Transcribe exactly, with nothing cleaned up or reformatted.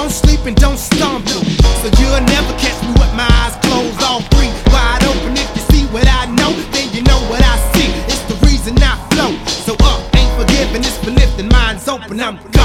don't sleep and don't stumble. So you'll never catch me with my eyes closed, all free, wide open. If you see what I know, then you know what I see. It's the reason I flow. So up ain't forgiving, it's for lifting, minds open. I'm